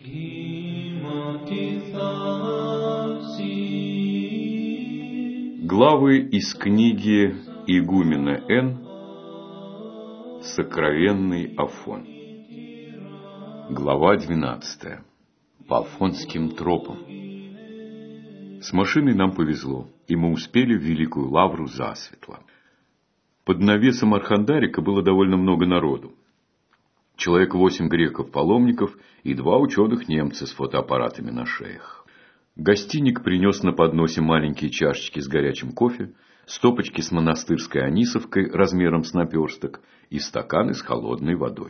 Главы из книги игумена Н. Сокровенный Афон. Глава 12. По афонским тропам. С машиной нам повезло, и мы успели в Великую Лавру засветло. Под навесом Архандарика было довольно много народу. Человек 8 греков-паломников и 2 ученых-немца с фотоаппаратами на шеях. Гостиник принес на подносе маленькие чашечки с горячим кофе, стопочки с монастырской анисовкой размером с наперсток и стаканы с холодной водой.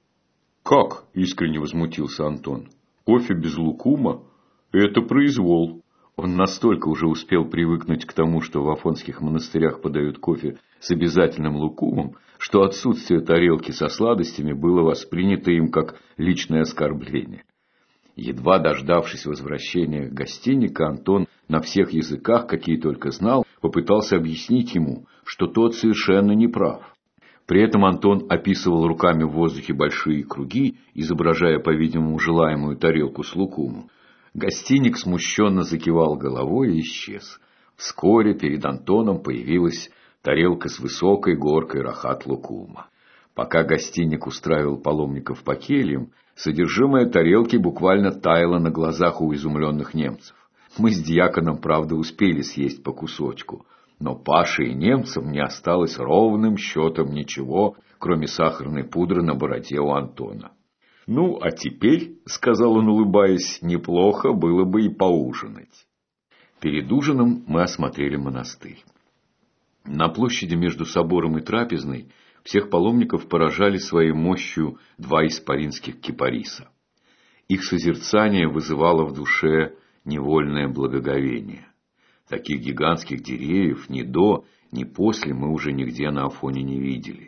«Как?» – искренне возмутился Антон. «Кофе без лукума? Это произвол». Он настолько уже успел привыкнуть к тому, что в афонских монастырях подают кофе с обязательным лукумом, что отсутствие тарелки со сладостями было воспринято им как личное оскорбление. Едва дождавшись возвращения гостиника, Антон на всех языках, какие только знал, попытался объяснить ему, что тот совершенно не прав. При этом Антон описывал руками в воздухе большие круги, изображая, по-видимому, желаемую тарелку с лукумом. Гостиник смущенно закивал головой и исчез. Вскоре перед Антоном появилась тарелка с высокой горкой рахат-лукума. Пока гостиник устраивал паломников по кельям, содержимое тарелки буквально таяло на глазах у изумленных немцев. Мы с дьяконом, правда, успели съесть по кусочку, но Паше и немцам не осталось ровным счетом ничего, кроме сахарной пудры на бороде у Антона. «Ну, а теперь, — сказал он, улыбаясь, — неплохо было бы и поужинать». Перед ужином мы осмотрели монастырь. На площади между собором и трапезной всех паломников поражали своей мощью 2 исполинских кипариса. Их созерцание вызывало в душе невольное благоговение. Таких гигантских деревьев ни до, ни после мы уже нигде на Афоне не видели.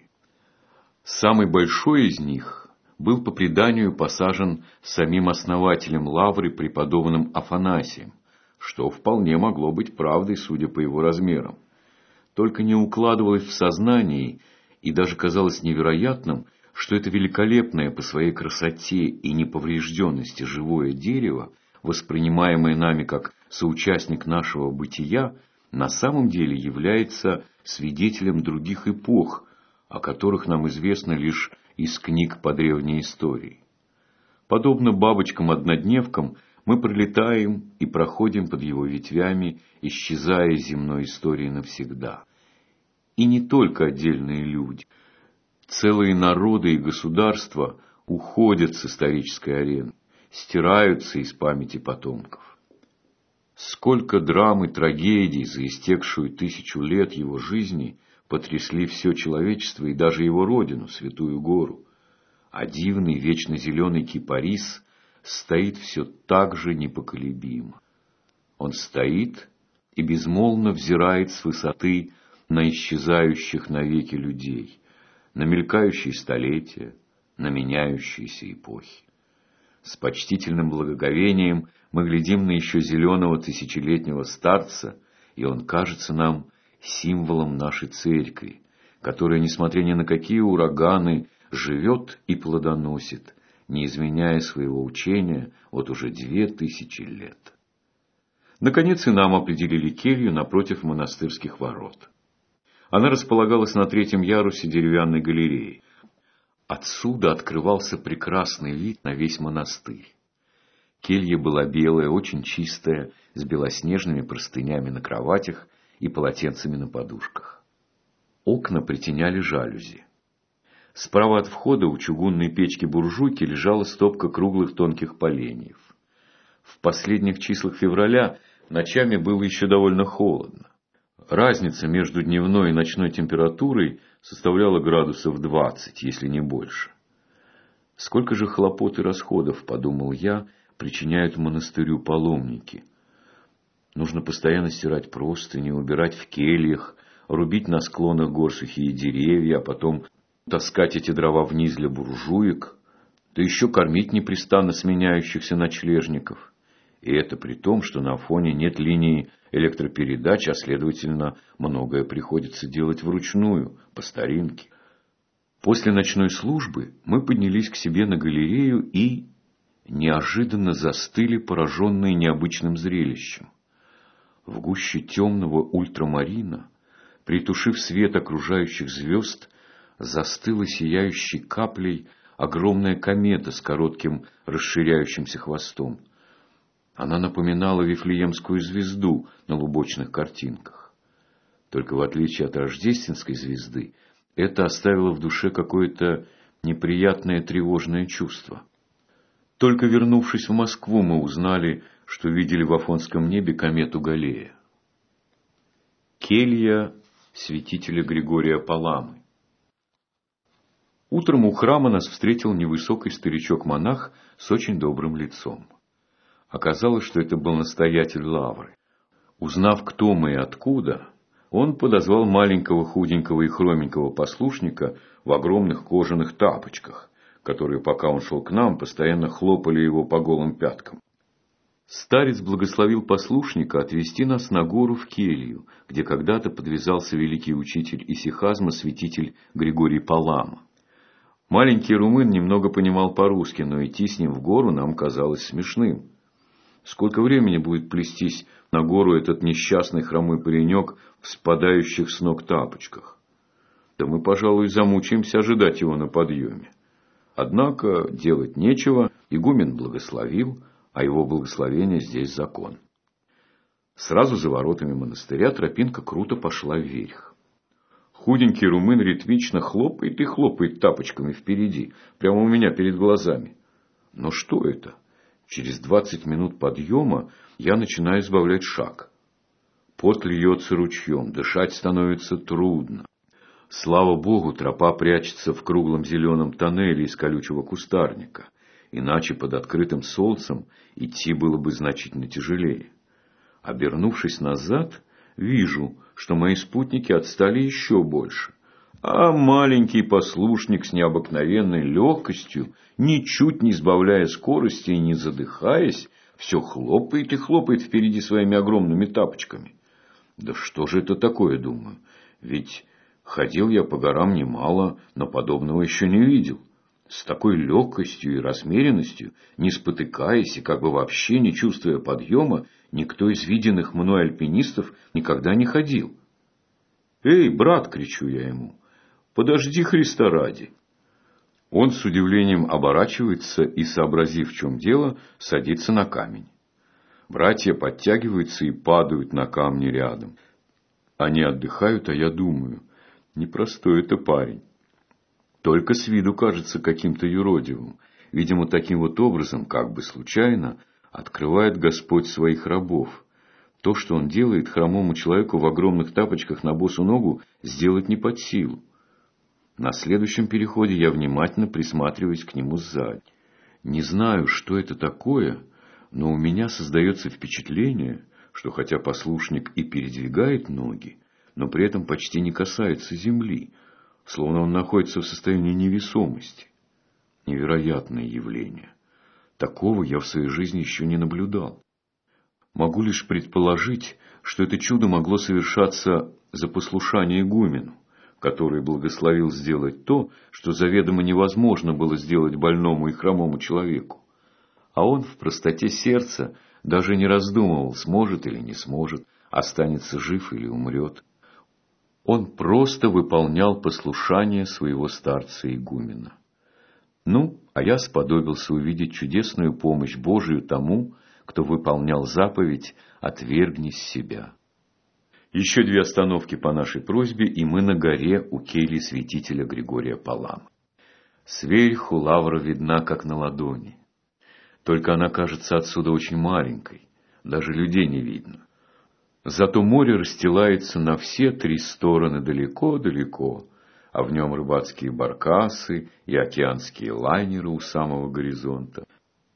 Самый большой из них был по преданию посажен самим основателем лавры преподобным Афанасием, что вполне могло быть правдой, судя по его размерам. Только не укладывалось в сознании и даже казалось невероятным, что это великолепное по своей красоте и неповрежденности живое дерево, воспринимаемое нами как соучастник нашего бытия, на самом деле является свидетелем других эпох, о которых нам известно лишь из книг по древней истории. Подобно бабочкам-однодневкам, мы пролетаем и проходим под его ветвями, исчезая из земной истории навсегда. И не только отдельные люди. Целые народы и государства уходят с исторической арены, стираются из памяти потомков. Сколько драм и трагедий за истекшую 1000 лет его жизни потрясли все человечество и даже его родину, Святую Гору. А дивный вечно зеленый кипарис стоит все так же непоколебимо. Он стоит и безмолвно взирает с высоты на исчезающих навеки людей, на мелькающие столетия, на меняющиеся эпохи. С почтительным благоговением мы глядим на еще зеленого 1000-летнего старца, и он кажется нам символом нашей церкви, которая, несмотря ни на какие ураганы, живет и плодоносит, не изменяя своего учения вот уже 2000 лет. Наконец и нам определили келью напротив монастырских ворот. Она располагалась на 3-м ярусе деревянной галереи. Отсюда открывался прекрасный вид на весь монастырь. Келья была белая, очень чистая, с белоснежными простынями на кроватях и полотенцами на подушках. Окна притеняли жалюзи. Справа от входа у чугунной печки-буржуйки лежала стопка круглых тонких поленьев. В последних числах февраля ночами было еще довольно холодно. Разница между дневной и ночной температурой составляла градусов 20, если не больше. Сколько же хлопот и расходов, подумал я, причиняют монастырю паломники. Нужно постоянно стирать простыни, убирать в кельях, рубить на склонах гор сухие деревья, а потом таскать эти дрова вниз для буржуек, да еще кормить непрестанно сменяющихся ночлежников. И это при том, что на Афоне нет линии электропередач, а следовательно, многое приходится делать вручную, по старинке. После ночной службы мы поднялись к себе на галерею и неожиданно застыли, пораженные необычным зрелищем. В гуще темного ультрамарина, притушив свет окружающих звезд, застыла сияющей каплей огромная комета с коротким расширяющимся хвостом. Она напоминала Вифлеемскую звезду на лубочных картинках. Только в отличие от рождественской звезды, это оставило в душе какое-то неприятное тревожное чувство. Только вернувшись в Москву, мы узнали, что видели в Афонском небе комету Галлея. Келья святителя Григория Паламы. Утром у храма нас встретил невысокий старичок-монах с очень добрым лицом. Оказалось, что это был настоятель лавры. Узнав, кто мы и откуда, он подозвал маленького худенького и хроменького послушника в огромных кожаных тапочках, которые, пока он шел к нам, постоянно хлопали его по голым пяткам. Старец благословил послушника отвести нас на гору в келью, где когда-то подвязался великий учитель исихазма святитель Григорий Палама. Маленький румын немного понимал по-русски, но идти с ним в гору нам казалось смешным. Сколько времени будет плестись на гору этот несчастный хромой паренек в спадающих с ног тапочках? Да мы, пожалуй, замучаемся ожидать его на подъеме. Однако делать нечего, игумен благословил, а его благословение здесь закон. Сразу за воротами монастыря тропинка круто пошла вверх. Худенький румын ритмично хлопает и хлопает тапочками впереди, прямо у меня перед глазами. Но что это? Через 20 минут подъема я начинаю сбавлять шаг. Пот льется ручьем, дышать становится трудно. Слава Богу, тропа прячется в круглом зеленом тоннеле из колючего кустарника, иначе под открытым солнцем идти было бы значительно тяжелее. Обернувшись назад, вижу, что мои спутники отстали еще больше, а маленький послушник с необыкновенной легкостью, ничуть не сбавляя скорости и не задыхаясь, все хлопает и хлопает впереди своими огромными тапочками. Да что же это такое, думаю, ведь ходил я по горам немало, но подобного еще не видел. С такой легкостью и размеренностью, не спотыкаясь и как бы вообще не чувствуя подъема, никто из виденных мной альпинистов никогда не ходил. «Эй, брат!» — кричу я ему. «Подожди, Христа ради!» Он с удивлением оборачивается и, сообразив, в чем дело, садится на камень. Братья подтягиваются и падают на камни рядом. Они отдыхают, а я думаю, непростой это парень. Только с виду кажется каким-то юродивым. Видимо, таким вот образом, как бы случайно, открывает Господь своих рабов. То, что Он делает хромому человеку в огромных тапочках на босу ногу, сделать не под силу. На следующем переходе я внимательно присматриваюсь к нему сзади. Не знаю, что это такое, но у меня создается впечатление, что хотя послушник и передвигает ноги, но при этом почти не касается земли, словно он находится в состоянии невесомости. Невероятное явление. Такого я в своей жизни еще не наблюдал. Могу лишь предположить, что это чудо могло совершаться за послушание игумену, который благословил сделать то, что заведомо невозможно было сделать больному и хромому человеку. А он в простоте сердца даже не раздумывал, сможет или не сможет, останется жив или умрет. Он просто выполнял послушание своего старца-игумена. Ну, а я сподобился увидеть чудесную помощь Божию тому, кто выполнял заповедь «Отвергни себя». Еще 2 остановки по нашей просьбе, и мы на горе у кельи святителя Григория Паламы. Сверху лавра видна, как на ладони. Только она кажется отсюда очень маленькой, даже людей не видно. Зато море расстилается на все 3 стороны далеко-далеко, а в нем рыбацкие баркасы и океанские лайнеры у самого горизонта.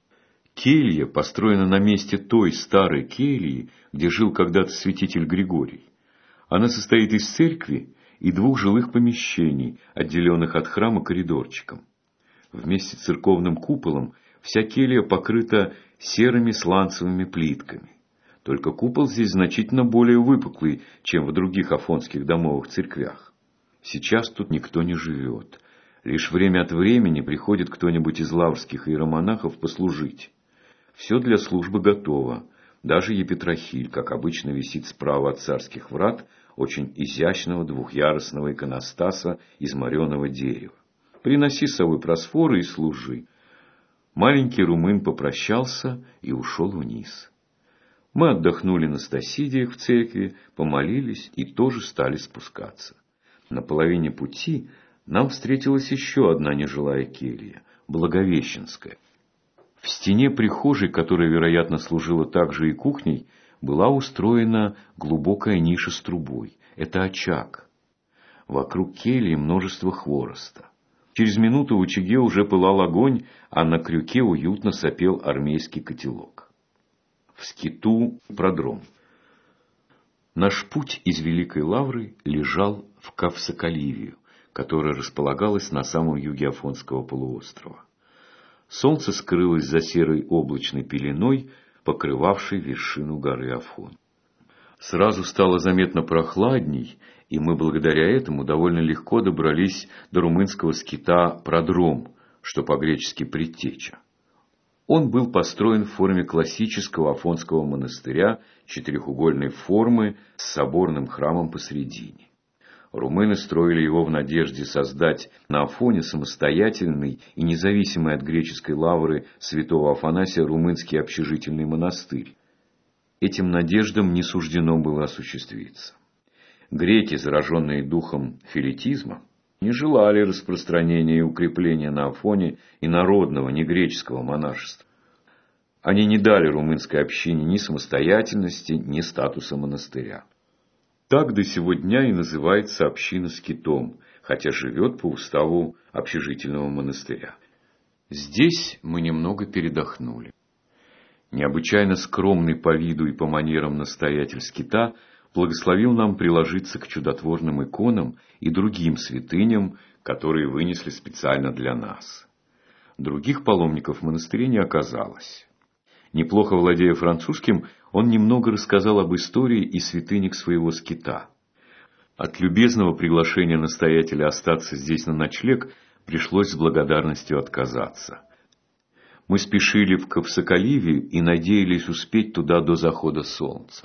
Келья построена на месте той старой кельи, где жил когда-то святитель Григорий. Она состоит из церкви и 2 жилых помещений, отделенных от храма коридорчиком. Вместе с церковным куполом вся келья покрыта серыми сланцевыми плитками. Только купол здесь значительно более выпуклый, чем в других афонских домовых церквях. Сейчас тут никто не живет. Лишь время от времени приходит кто-нибудь из лаврских иеромонахов послужить. Все для службы готово. Даже епитрахиль, как обычно, висит справа от царских врат очень изящного двухъярусного иконостаса из мореного дерева. Приноси с собой просфоры и служи. Маленький румын попрощался и ушел вниз. Мы отдохнули на Стасидиях в церкви, помолились и тоже стали спускаться. На половине пути нам встретилась еще одна нежилая келья, Благовещенская. В стене прихожей, которая, вероятно, служила также и кухней, была устроена глубокая ниша с трубой. Это очаг. Вокруг кельи множество хвороста. Через минуту в очаге уже пылал огонь, а на крюке уютно сопел армейский котелок. В скиту продром. Наш путь из Великой Лавры лежал в Кавсокаливию, которая располагалась на самом юге Афонского полуострова. Солнце скрылось за серой облачной пеленой, покрывавшей вершину горы Афон. Сразу стало заметно прохладней, и мы благодаря этому довольно легко добрались до румынского скита Продром, что по-гречески «предтеча». Он был построен в форме классического афонского монастыря четырехугольной формы с соборным храмом посредине. Румыны строили его в надежде создать на Афоне самостоятельный и независимый от греческой лавры святого Афанасия румынский общежительный монастырь. Этим надеждам не суждено было осуществиться. Греки, зараженные духом филитизма, не желали распространения и укрепления на Афоне и народного, негреческого монашества. Они не дали румынской общине ни самостоятельности, ни статуса монастыря. Так до сего дня и называется община скитом, хотя живет по уставу общежительного монастыря. Здесь мы немного передохнули. Необычайно скромный по виду и по манерам настоятель скита благословил нам приложиться к чудотворным иконам и другим святыням, которые вынесли специально для нас. Других паломников в монастыре не оказалось. Неплохо владея французским, он немного рассказал об истории и святынях своего скита. От любезного приглашения настоятеля остаться здесь на ночлег пришлось с благодарностью отказаться. Мы спешили в Кавсокаливию и надеялись успеть туда до захода солнца.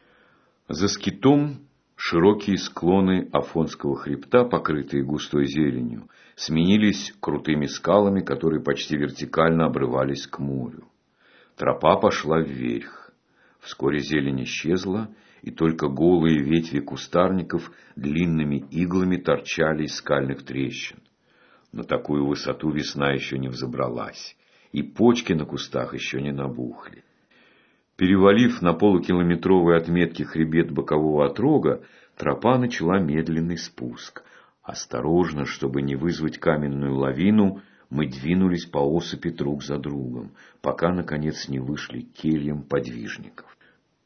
За скитом широкие склоны Афонского хребта, покрытые густой зеленью, сменились крутыми скалами, которые почти вертикально обрывались к морю. Тропа пошла вверх. Вскоре зелень исчезла, и только голые ветви кустарников длинными иглами торчали из скальных трещин. На такую высоту весна еще не взобралась, и почки на кустах еще не набухли. Перевалив на полукилометровой отметке хребет бокового отрога, тропа начала медленный спуск. Осторожно, чтобы не вызвать каменную лавину, мы двинулись по осыпи друг за другом, пока, наконец, не вышли к кельям подвижников.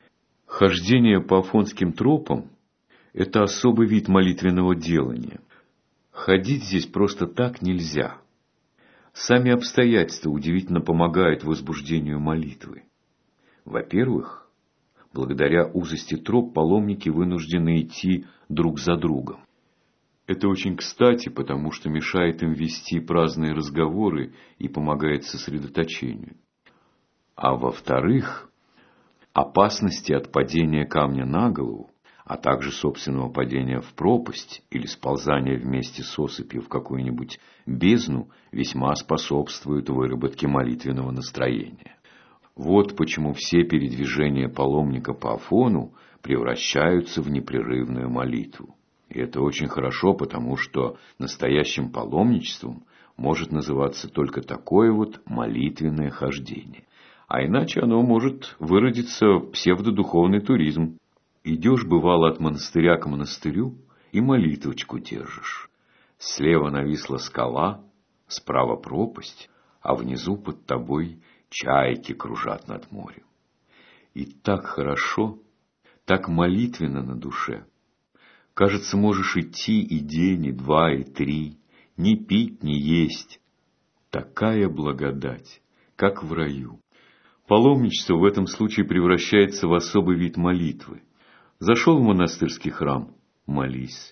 Хождение по афонским тропам – это особый вид молитвенного делания. Ходить здесь просто так нельзя. Сами обстоятельства удивительно помогают возбуждению молитвы. Во-первых, благодаря узости троп паломники вынуждены идти друг за другом. Это очень кстати, потому что мешает им вести праздные разговоры и помогает сосредоточению. А во-вторых, опасности от падения камня на голову, а также собственного падения в пропасть или сползания вместе с осыпью в какую-нибудь бездну весьма способствуют выработке молитвенного настроения. Вот почему все передвижения паломника по Афону превращаются в непрерывную молитву. И это очень хорошо, потому что настоящим паломничеством может называться только такое вот молитвенное хождение. А иначе оно может выродиться в псевдодуховный туризм. Идешь, бывало, от монастыря к монастырю и молитвочку держишь. Слева нависла скала, справа пропасть, а внизу под тобой чайки кружат над морем. И так хорошо, так молитвенно на душе. Кажется, можешь идти и день, и два, и три, ни пить, ни есть. Такая благодать, как в раю. Паломничество в этом случае превращается в особый вид молитвы. Зашел в монастырский храм – молись.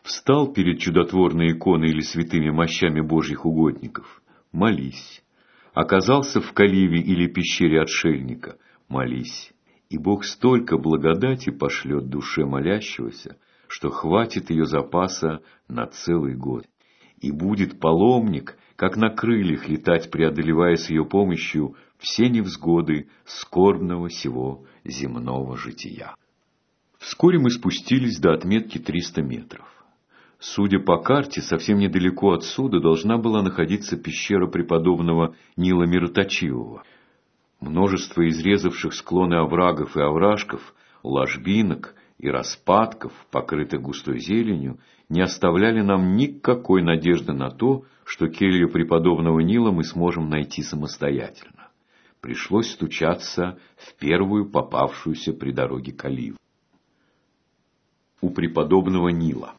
Встал перед чудотворной иконой или святыми мощами Божьих угодников – молись. Оказался в каливе или пещере отшельника – молись. И Бог столько благодати пошлет душе молящегося, что хватит ее запаса на целый год. И будет паломник, как на крыльях летать, преодолевая с ее помощью все невзгоды скорбного сего земного жития. Вскоре мы спустились до отметки 300 метров. Судя по карте, совсем недалеко отсюда должна была находиться пещера преподобного Нила Мироточивого. Множество изрезавших склоны оврагов и овражков, ложбинок и распадков, покрытых густой зеленью, не оставляли нам никакой надежды на то, что келью преподобного Нила мы сможем найти самостоятельно. Пришлось стучаться в первую попавшуюся при дороге каливу. У преподобного Нила.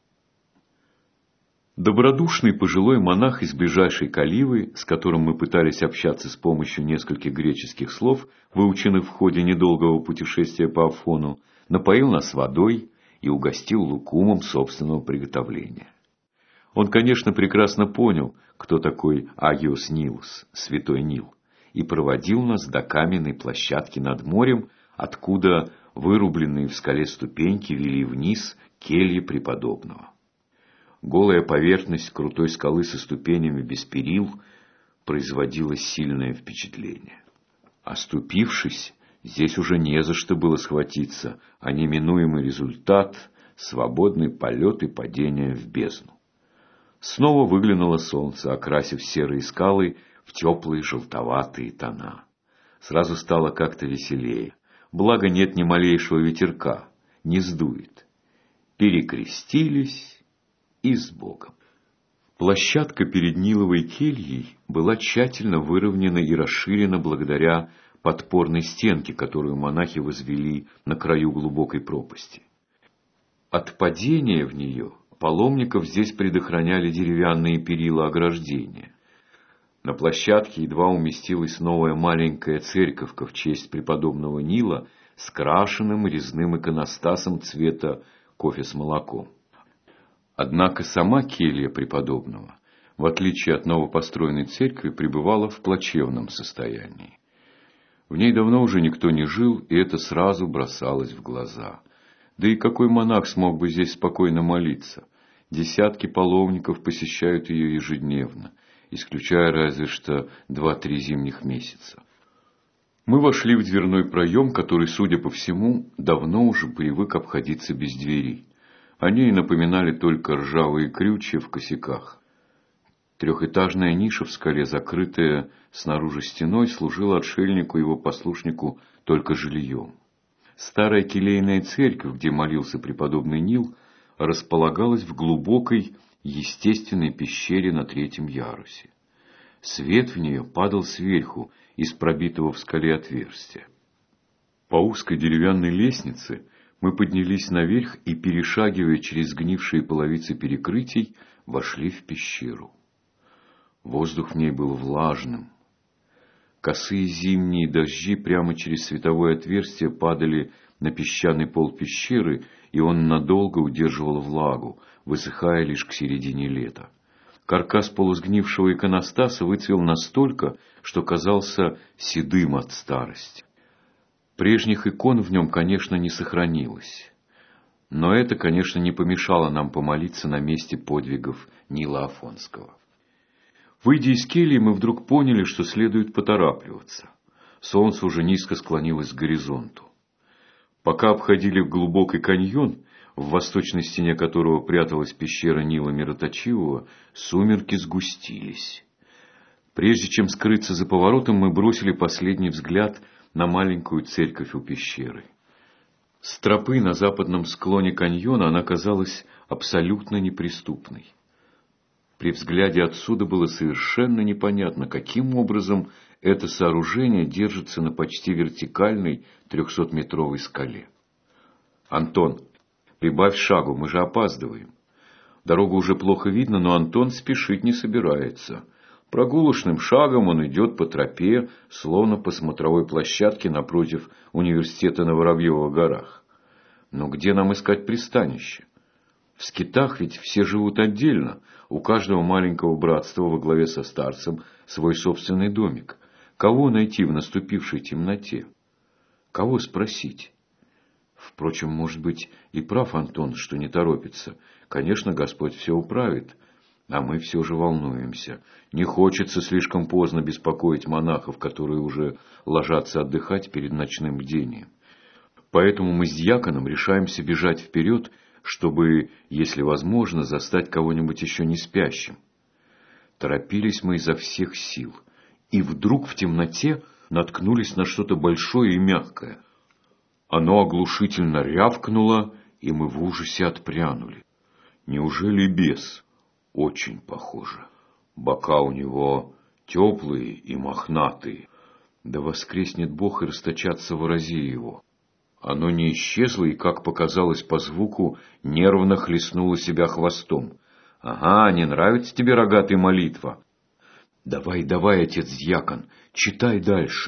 Добродушный пожилой монах из ближайшей каливы, с которым мы пытались общаться с помощью нескольких греческих слов, выученных в ходе недолгого путешествия по Афону, напоил нас водой и угостил лукумом собственного приготовления. Он, конечно, прекрасно понял, кто такой Агиос Нилус, святой Нил, и проводил нас до каменной площадки над морем, откуда вырубленные в скале ступеньки вели вниз кельи преподобного. Голая поверхность крутой скалы со ступенями без перил производила сильное впечатление. Оступившись, здесь уже не за что было схватиться, а неминуемый результат — свободный полет и падение в бездну. Снова выглянуло солнце, окрасив серые скалы в теплые желтоватые тона. Сразу стало как-то веселее. Благо нет ни малейшего ветерка, не сдует. Перекрестились и с Богом. Площадка перед Ниловой кельей была тщательно выровнена и расширена благодаря подпорной стенке, которую монахи возвели на краю глубокой пропасти. От падения в нее паломников здесь предохраняли деревянные перила ограждения. На площадке едва уместилась новая маленькая церковка в честь преподобного Нила с крашеным резным иконостасом цвета кофе с молоком. Однако сама келья преподобного, в отличие от новопостроенной церкви, пребывала в плачевном состоянии. В ней давно уже никто не жил, и это сразу бросалось в глаза. Да и какой монах смог бы здесь спокойно молиться? Десятки паломников посещают ее ежедневно, исключая разве что 2-3 зимних месяца. Мы вошли в дверной проем, который, судя по всему, давно уже привык обходиться без двери. Они напоминали только ржавые крючья в косяках. Трехэтажная ниша в скале, закрытая снаружи стеной, служила отшельнику и его послушнику только жильем. Старая келейная церковь, где молился преподобный Нил, располагалась в глубокой естественной пещере на 3-м ярусе. Свет в нее падал сверху из пробитого в скале отверстия. По узкой деревянной лестнице мы поднялись наверх и, перешагивая через сгнившие половицы перекрытий, вошли в пещеру. Воздух в ней был влажным. Косые зимние дожди прямо через световое отверстие падали на песчаный пол пещеры, и он надолго удерживал влагу, высыхая лишь к середине лета. Каркас полусгнившего иконостаса выцвел настолько, что казался седым от старости. Прежних икон в нем, конечно, не сохранилось. Но это, конечно, не помешало нам помолиться на месте подвигов Нила Афонского. Выйдя из кельи, мы вдруг поняли, что следует поторапливаться. Солнце уже низко склонилось к горизонту. Пока обходили глубокий каньон, в восточной стене которого пряталась пещера Нила Мироточивого, сумерки сгустились. Прежде чем скрыться за поворотом, мы бросили последний взгляд на маленькую церковь у пещеры. С тропы на западном склоне каньона она казалась абсолютно неприступной. При взгляде отсюда было совершенно непонятно, каким образом это сооружение держится на почти вертикальной 300-метровой скале. «Антон, прибавь шагу, мы же опаздываем». Дорогу уже плохо видно, но Антон спешить не собирается. Прогулочным шагом он идет по тропе, словно по смотровой площадке напротив университета на Воробьевых горах. Но где нам искать пристанище? В скитах ведь все живут отдельно, у каждого маленького братства во главе со старцем свой собственный домик. Кого найти в наступившей темноте? Кого спросить? Впрочем, может быть, и прав Антон, что не торопится. Конечно, Господь все управит, а мы все же волнуемся. Не хочется слишком поздно беспокоить монахов, которые уже ложатся отдыхать перед ночным бдением. Поэтому мы с дьяконом решаемся бежать вперед, чтобы, если возможно, застать кого-нибудь еще не спящим. Торопились мы изо всех сил, и вдруг в темноте наткнулись на что-то большое и мягкое. Оно оглушительно рявкнуло, и мы в ужасе отпрянули. Неужели бес? Очень похоже. Бока у него теплые и мохнатые. Да воскреснет Бог и расточатся ворази его. Оно не исчезло и, как показалось по звуку, нервно хлестнуло себя хвостом. Ага, не нравится тебе, рогатый, молитва? Давай, давай, отец-дьякон, читай дальше.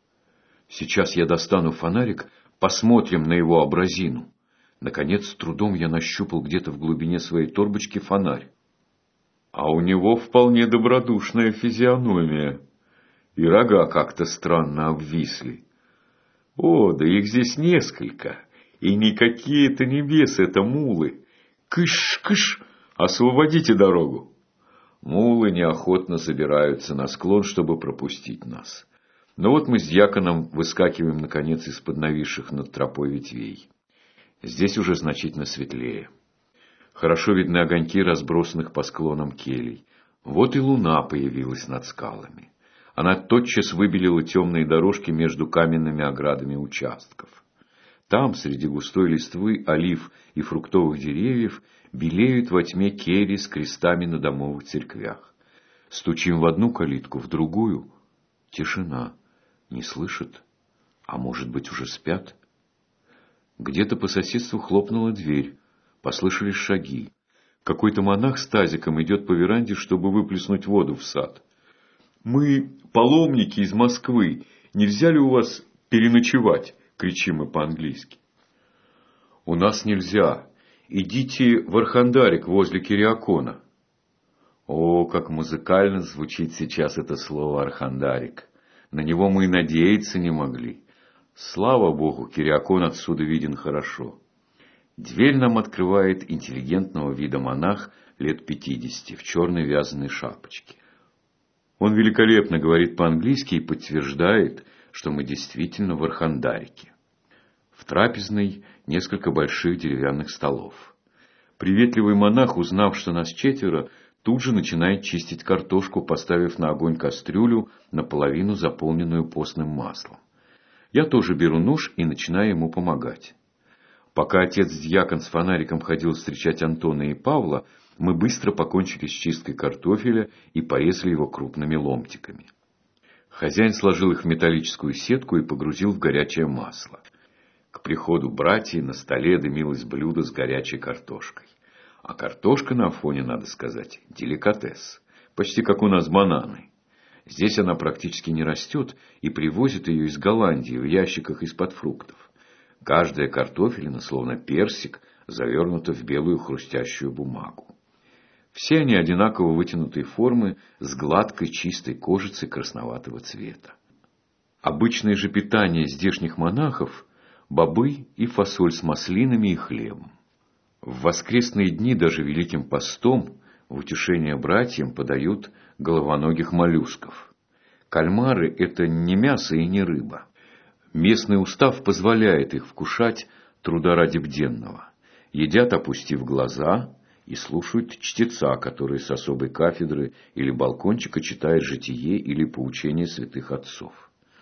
Сейчас я достану фонарик, посмотрим на его образину. Наконец, с трудом я нащупал где-то в глубине своей торбочки фонарь. А у него вполне добродушная физиономия, и рога как-то странно обвисли. О, да их здесь несколько, и никакие это не бесы, это мулы. Кыш-кыш, освободите дорогу. Мулы неохотно забираются на склон, чтобы пропустить нас. Но вот мы с дьяконом выскакиваем, наконец, из-под нависших над тропой ветвей. Здесь уже значительно светлее. Хорошо видны огоньки разбросанных по склонам келей. Вот и луна появилась над скалами. Она тотчас выбелила темные дорожки между каменными оградами участков. Там, среди густой листвы, олив и фруктовых деревьев, белеют во тьме кельи с крестами на домовых церквях. Стучим в одну калитку, в другую. Тишина. Не слышат? А может быть, уже спят? Где-то по соседству хлопнула дверь. Послышались шаги. Какой-то монах с тазиком идет по веранде, чтобы выплеснуть воду в сад. «Мы паломники из Москвы. Нельзя ли у вас переночевать?» — кричим мы по-английски. «У нас нельзя. Идите в Архандарик возле Кириакона». О, как музыкально звучит сейчас это слово «Архандарик». На него мы и надеяться не могли. Слава Богу, Кириакон отсюда виден хорошо. Дверь нам открывает интеллигентного вида монах лет 50 в черной вязаной шапочке. Он великолепно говорит по-английски и подтверждает, что мы действительно в Архандарике. В трапезной несколько больших деревянных столов. Приветливый монах, узнав, что нас четверо, тут же начинает чистить картошку, поставив на огонь кастрюлю, наполовину заполненную постным маслом. Я тоже беру нож и начинаю ему помогать. Пока отец-дьякон с фонариком ходил встречать Антона и Павла, мы быстро покончили с чисткой картофеля и порезали его крупными ломтиками. Хозяин сложил их в металлическую сетку и погрузил в горячее масло. К приходу братьев на столе дымилось блюдо с горячей картошкой. А картошка на Афоне, надо сказать, деликатес. Почти как у нас бананы. Здесь она практически не растет, и привозят ее из Голландии в ящиках из-под фруктов. Каждая картофелина, словно персик, завернута в белую хрустящую бумагу. Все они одинаково вытянутой формы, с гладкой чистой кожицей красноватого цвета. Обычное же питание здешних монахов – бобы и фасоль с маслинами и хлебом. В воскресные дни даже Великим постом в утешение братьям подают головоногих моллюсков. Кальмары – это не мясо и не рыба. Местный устав позволяет их вкушать труда ради бденного. Едят, опустив глаза, и слушают чтеца, который с особой кафедры или балкончика читает житие или поучение святых отцов.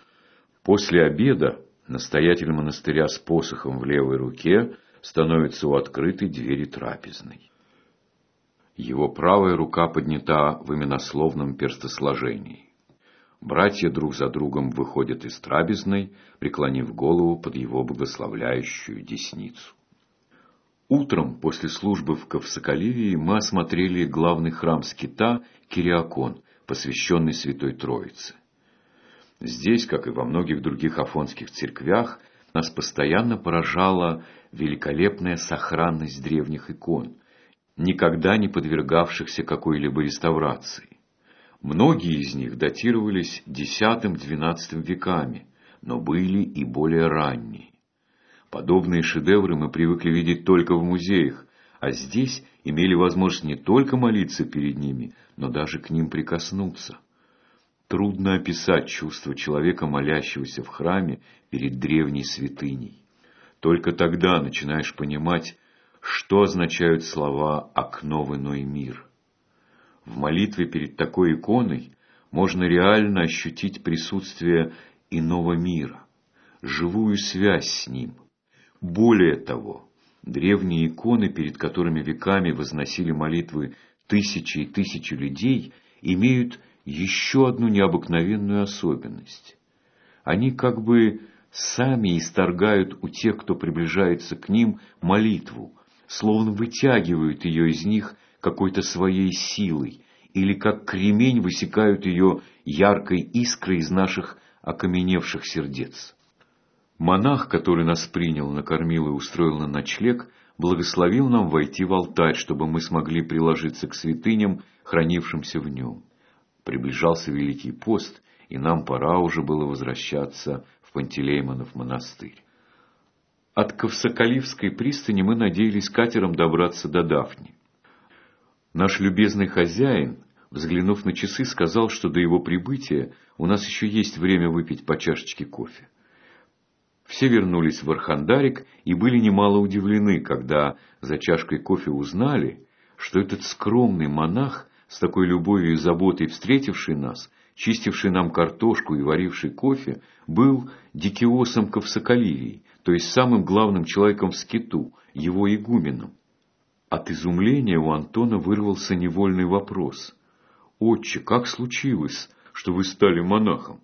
После обеда настоятель монастыря с посохом в левой руке становится у открытой двери трапезной. Его правая рука поднята в именословном перстосложении. Братья друг за другом выходят из трапезной, преклонив голову под его благословляющую десницу. Утром после службы в Ковсоколивии мы осмотрели главный храм скита Кириакон, посвященный Святой Троице. Здесь, как и во многих других афонских церквях, нас постоянно поражала великолепная сохранность древних икон, никогда не подвергавшихся какой-либо реставрации. Многие из них датировались X-XII веками, но были и более ранние. Подобные шедевры мы привыкли видеть только в музеях, а здесь имели возможность не только молиться перед ними, но даже к ним прикоснуться. Трудно описать чувство человека, молящегося в храме перед древней святыней. Только тогда начинаешь понимать, что означают слова «окно в иной мир». В молитве перед такой иконой можно реально ощутить присутствие иного мира, живую связь с ним. Более того, древние иконы, перед которыми веками возносили молитвы тысячи и тысячи людей, имеют еще одну необыкновенную особенность. Они как бы сами исторгают у тех, кто приближается к ним, молитву, словно вытягивают ее из них какой-то своей силой, или как кремень высекают ее яркой искрой из наших окаменевших сердец. Монах, который нас принял, накормил и устроил на ночлег, благословил нам войти в алтарь, чтобы мы смогли приложиться к святыням, хранившимся в нем. Приближался Великий пост, и нам пора уже было возвращаться в Пантелеймонов монастырь. От Ковсокаливской пристани мы надеялись катером добраться до Дафни. Наш любезный хозяин, взглянув на часы, сказал, что до его прибытия у нас еще есть время выпить по чашечке кофе. Все вернулись в Архандарик и были немало удивлены, когда за чашкой кофе узнали, что этот скромный монах, с такой любовью и заботой встретивший нас, чистивший нам картошку и варивший кофе, был дикиосом Ковсокаливии, то есть самым главным человеком в скиту, его игуменом. От изумления у Антона вырвался невольный вопрос: «Отче, как случилось, что вы стали монахом?»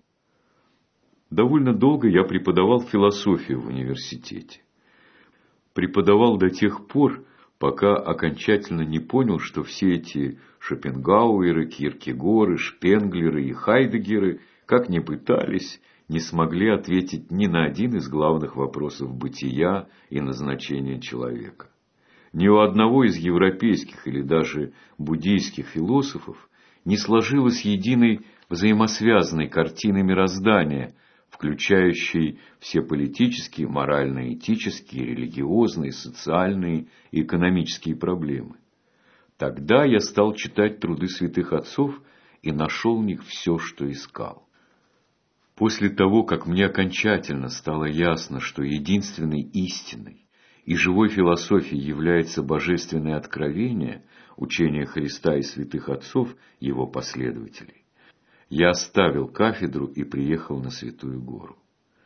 Довольно долго я преподавал философию в университете. Преподавал до тех пор, пока окончательно не понял, что все эти Шопенгауэры, Киркегоры, Шпенглеры и Хайдеггеры, как ни пытались, не смогли ответить ни на один из главных вопросов бытия и назначения человека. Ни у одного из европейских или даже буддийских философов не сложилось единой взаимосвязанной картины мироздания, включающей все политические, морально-этические, религиозные, социальные и экономические проблемы. Тогда я стал читать труды святых отцов и нашел в них все, что искал. После того, как мне окончательно стало ясно, что единственной истиной и живой философией является божественное откровение, учение Христа и святых отцов, его последователей, я оставил кафедру и приехал на Святую Гору.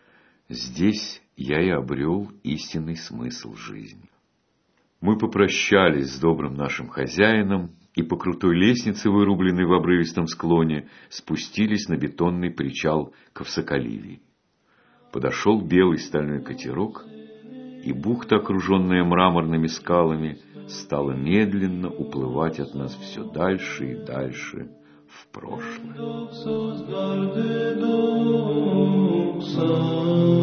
Здесь я и обрел истинный смысл жизни. Мы попрощались с добрым нашим хозяином и по крутой лестнице, вырубленной в обрывистом склоне, спустились на бетонный причал Ковсокаливии. Подошел белый стальной катерок, и бухта, окруженная мраморными скалами, стала медленно уплывать от нас все дальше и дальше в прошлое.